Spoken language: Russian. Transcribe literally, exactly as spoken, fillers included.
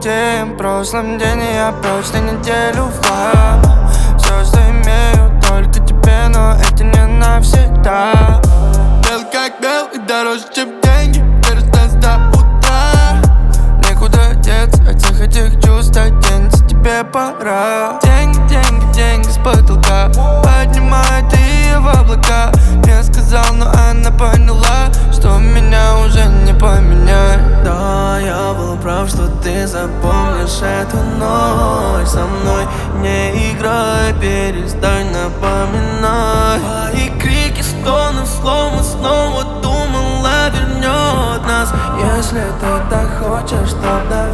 тем прошлым день, и я прочь на неделю в хлам. Все, что имею, только тебе, но это не навсегда. Бел как бел и дороже, чем деньги, перестать до утра. Некуда деться от всех этих чувств, оденься, тебе пора. Деньги, деньги, деньги с потолка поднимает ее в облака. Не сказал, но она поняла, что меня уже не поменять. Да, я был прав, что ты запомнишь эту ночь со мной. Не играй, перестань напоминать. Твои крики, стоны, словно снова думала вернет нас. Если ты так хочешь, то давай.